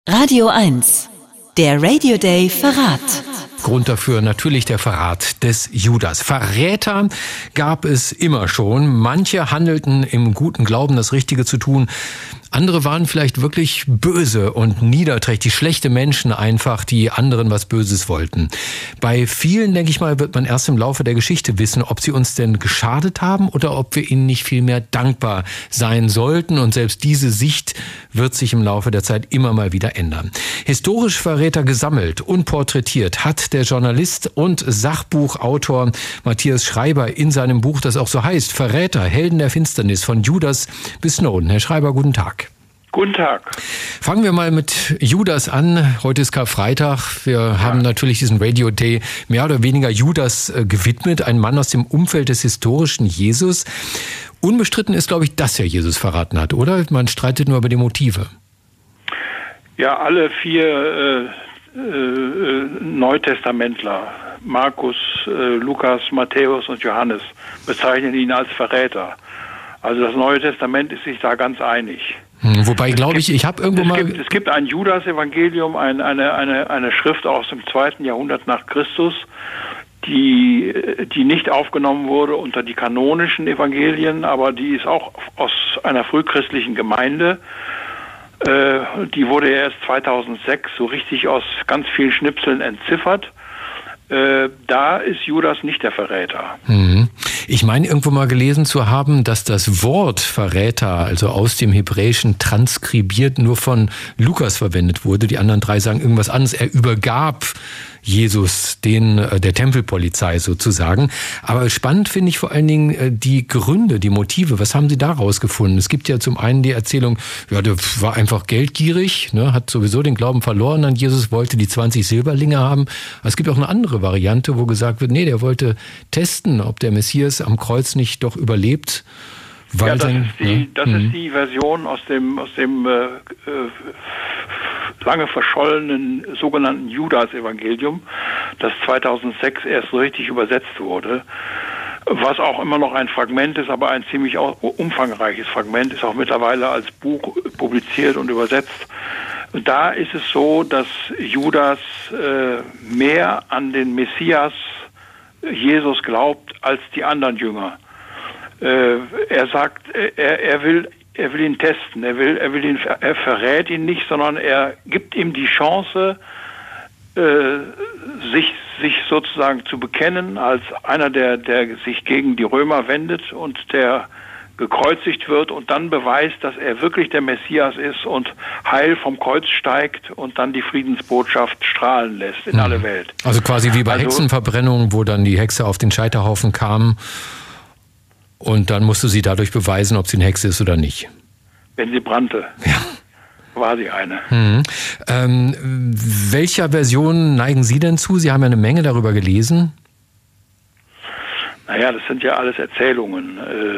Radio 1, der Radio Day Verrat. Grund dafür natürlich der Verrat des Judas. Verräter gab es immer schon. Manche handelten im guten Glauben, das Richtige zu tun. Andere waren vielleicht wirklich böse und niederträchtig, schlechte Menschen einfach, die anderen was Böses wollten. Bei vielen, denke ich mal, wird man erst im Laufe der Geschichte wissen, ob sie uns denn geschadet haben oder ob wir ihnen nicht viel mehr dankbar sein sollten. Und selbst diese Sicht wird sich im Laufe der Zeit immer mal wieder ändern. Historisch Verräter gesammelt und porträtiert hat der Journalist und Sachbuchautor Matthias Schreiber in seinem Buch, das auch so heißt, Verräter, Helden der Finsternis, von Judas bis Snowden. Herr Schreiber, guten Tag. Guten Tag. Fangen wir mal mit Judas an. Heute ist Karfreitag. Wir haben natürlich diesen Radio Day mehr oder weniger Judas gewidmet. Ein Mann aus dem Umfeld des historischen Jesus. Unbestritten ist, glaube ich, dass er Jesus verraten hat, oder? Man streitet nur über die Motive. Ja, alle vier Neutestamentler, Markus, Lukas, Matthäus und Johannes, bezeichnen ihn als Verräter. Also das Neue Testament ist sich da ganz einig. Wobei, glaube ich habe irgendwo mal... Es gibt ein Judas-Evangelium, eine Schrift aus dem 2. Jahrhundert nach Christus, die nicht aufgenommen wurde unter die kanonischen Evangelien, aber die ist auch aus einer frühchristlichen Gemeinde. Die wurde erst 2006 so richtig aus ganz vielen Schnipseln entziffert. Da ist Judas nicht der Verräter. Ich meine, irgendwo mal gelesen zu haben, dass das Wort Verräter, also aus dem Hebräischen transkribiert, nur von Lukas verwendet wurde. Die anderen drei sagen irgendwas anderes. Er übergab Jesus der Tempelpolizei sozusagen. Aber spannend finde ich vor allen Dingen die Gründe, die Motive. Was haben Sie da rausgefunden? Es gibt ja zum einen die Erzählung, ja, der war einfach geldgierig, ne, hat sowieso den Glauben verloren an Jesus, wollte die 20 Silberlinge haben. Aber es gibt auch eine andere Variante, wo gesagt wird, nee, der wollte testen, ob der Messias am Kreuz nicht doch überlebt. Weil das ist die Version aus dem lange verschollenen sogenannten Judas-Evangelium, das 2006 erst so richtig übersetzt wurde, was auch immer noch ein Fragment ist, aber ein ziemlich umfangreiches Fragment, ist auch mittlerweile als Buch publiziert und übersetzt. Da ist es so, dass Judas mehr an den Messias Jesus glaubt als die anderen Jünger. Er sagt, er will ihn testen, er verrät ihn nicht, sondern er gibt ihm die Chance, sich sozusagen zu bekennen als einer, der sich gegen die Römer wendet und der gekreuzigt wird und dann beweist, dass er wirklich der Messias ist und heil vom Kreuz steigt und dann die Friedensbotschaft strahlen lässt in alle Welt. Also quasi wie bei Hexenverbrennungen, wo dann die Hexe auf den Scheiterhaufen kam und dann musste sie dadurch beweisen, ob sie eine Hexe ist oder nicht. Wenn sie brannte, war sie eine. Welcher Version neigen Sie denn zu? Sie haben ja eine Menge darüber gelesen. Naja, das sind ja alles Erzählungen.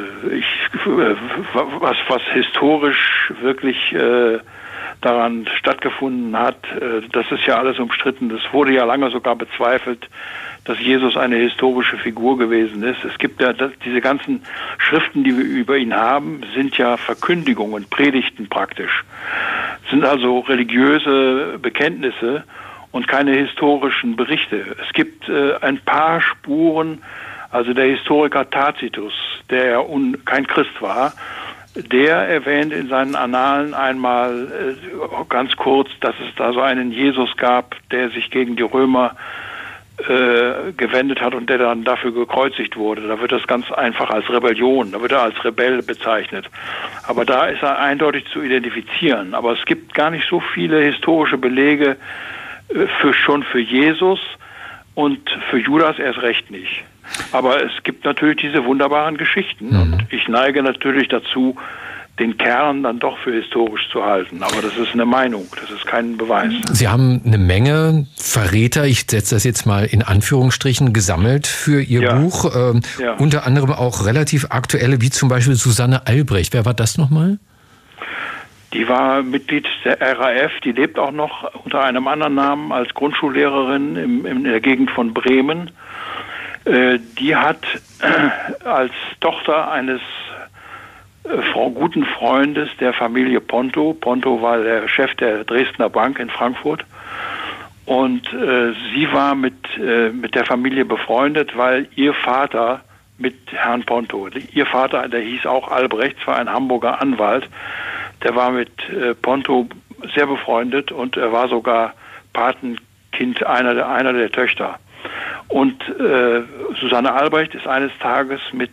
Was historisch wirklich daran stattgefunden hat, das ist ja alles umstritten. Das wurde ja lange sogar bezweifelt, dass Jesus eine historische Figur gewesen ist. Es gibt ja diese ganzen Schriften, die wir über ihn haben, sind ja Verkündigungen, Predigten praktisch. Sind also religiöse Bekenntnisse und keine historischen Berichte. Es gibt ein paar Spuren, also der Historiker Tacitus, der ja kein Christ war, der erwähnt in seinen Annalen einmal ganz kurz, dass es da so einen Jesus gab, der sich gegen die Römer gewendet hat und der dann dafür gekreuzigt wurde. Da wird das ganz einfach als Rebellion, da wird er als Rebell bezeichnet. Aber da ist er eindeutig zu identifizieren. Aber es gibt gar nicht so viele historische Belege schon für Jesus und für Judas erst recht nicht. Aber es gibt natürlich diese wunderbaren Geschichten und ich neige natürlich dazu, den Kern dann doch für historisch zu halten. Aber das ist eine Meinung, das ist kein Beweis. Sie haben eine Menge Verräter, ich setze das jetzt mal in Anführungsstrichen, gesammelt für Ihr Buch. Unter anderem auch relativ aktuelle, wie zum Beispiel Susanne Albrecht. Wer war das nochmal? Die war Mitglied der RAF, die lebt auch noch unter einem anderen Namen als Grundschullehrerin in der Gegend von Bremen. Die hat als Tochter eines guten Freundes der Familie Ponto. Ponto war der Chef der Dresdner Bank in Frankfurt. Und sie war mit der Familie befreundet, weil ihr Vater mit Herrn Ponto, ihr Vater, der hieß auch Albrecht, war ein Hamburger Anwalt, der war mit Ponto sehr befreundet und er war sogar Patenkind einer der Töchter. Und Susanne Albrecht ist eines Tages mit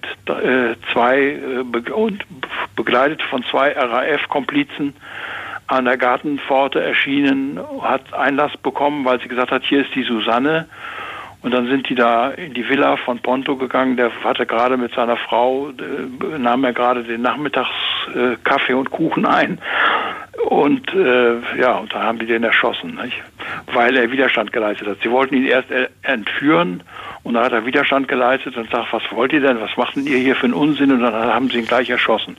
begleitet von 2 RAF-Komplizen an der Gartenpforte erschienen, hat Einlass bekommen, weil sie gesagt hat, hier ist die Susanne. Und dann sind die da in die Villa von Ponto gegangen. Der hatte gerade mit seiner Frau, nahm er gerade den Nachmittagskaffee und Kuchen ein. Und und da haben die den erschossen, nicht? Weil er Widerstand geleistet hat. Sie wollten ihn erst entführen und dann hat er Widerstand geleistet und sagt, was wollt ihr denn? Was macht denn ihr hier für einen Unsinn? Und dann haben sie ihn gleich erschossen.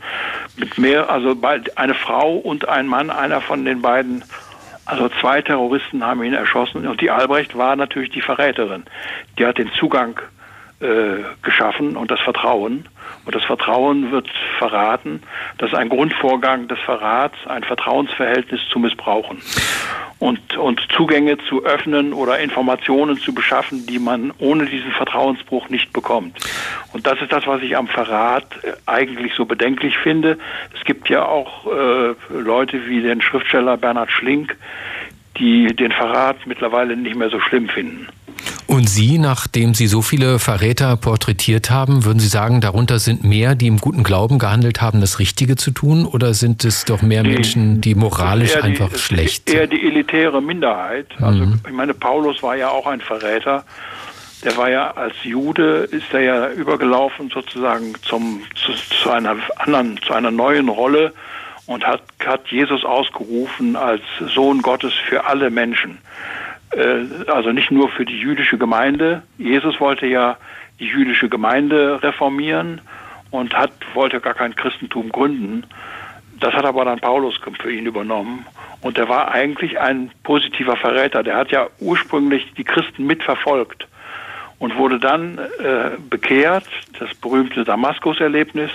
Eine Frau und ein Mann, einer von den beiden. Also 2 Terroristen haben ihn erschossen und die Albrecht war natürlich die Verräterin. Die hat den Zugang geschaffen und das Vertrauen. Und das Vertrauen wird verraten. Das ist ein Grundvorgang des Verrats, ein Vertrauensverhältnis zu missbrauchen. Und Zugänge zu öffnen oder Informationen zu beschaffen, die man ohne diesen Vertrauensbruch nicht bekommt. Und das ist das, was ich am Verrat eigentlich so bedenklich finde. Es gibt ja auch Leute wie den Schriftsteller Bernhard Schlink, die den Verrat mittlerweile nicht mehr so schlimm finden. Und Sie, nachdem Sie so viele Verräter porträtiert haben, würden Sie sagen, darunter sind mehr, die im guten Glauben gehandelt haben, das Richtige zu tun? Oder sind es doch mehr Menschen, die moralisch einfach schlecht sind? Eher die elitäre Minderheit. Also ich meine, Paulus war ja auch ein Verräter. Der war ja als Jude, ist er ja übergelaufen sozusagen zu einer neuen Rolle und hat Jesus ausgerufen als Sohn Gottes für alle Menschen. Also nicht nur für die jüdische Gemeinde. Jesus wollte ja die jüdische Gemeinde reformieren und wollte gar kein Christentum gründen. Das hat aber dann Paulus für ihn übernommen. Und er war eigentlich ein positiver Verräter. Der hat ja ursprünglich die Christen mitverfolgt und wurde dann bekehrt, das berühmte Damaskus-Erlebnis.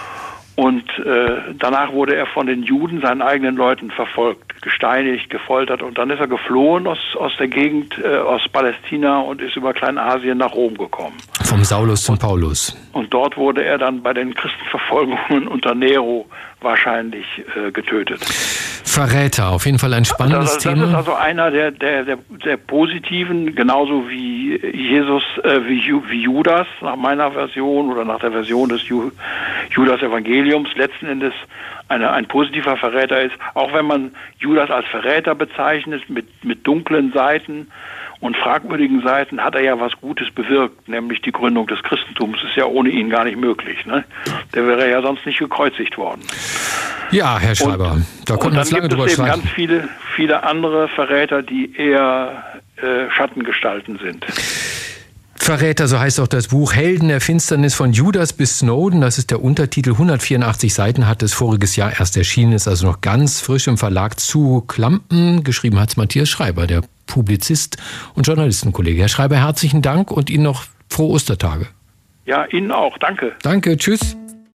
Und danach wurde er von den Juden, seinen eigenen Leuten, verfolgt, gesteinigt, gefoltert. Und dann ist er geflohen aus der Gegend, aus Palästina und ist über Kleinasien nach Rom gekommen. Vom Saulus zum Paulus. Und dort wurde er dann bei den Christenverfolgungen unter Nero wahrscheinlich getötet. Verräter, auf jeden Fall ein spannendes Thema. Das ist also einer der positiven, genauso wie Jesus, wie Judas nach meiner Version oder nach der Version des Judas-Evangeliums letzten Endes ein positiver Verräter ist. Auch wenn man Judas als Verräter bezeichnet, mit dunklen Seiten und fragwürdigen Seiten, hat er ja was Gutes bewirkt, nämlich die Gründung des Christentums ist ja ohne ihn gar nicht möglich. Ne? Der wäre ja sonst nicht gekreuzigt worden. Ja, Herr Schreiber, da konnten wir uns lange drüber streiten. Und dann gibt es eben ganz viele andere Verräter, die eher Schattengestalten sind. Verräter, so heißt auch das Buch Helden der Finsternis von Judas bis Snowden. Das ist der Untertitel. 184 Seiten hat es voriges Jahr erst erschienen, ist also noch ganz frisch im Verlag zu Klampen. Geschrieben hat es Matthias Schreiber, der Publizist und Journalistenkollege. Herr Schreiber, herzlichen Dank und Ihnen noch frohe Ostertage. Ja, Ihnen auch. Danke. Danke, tschüss.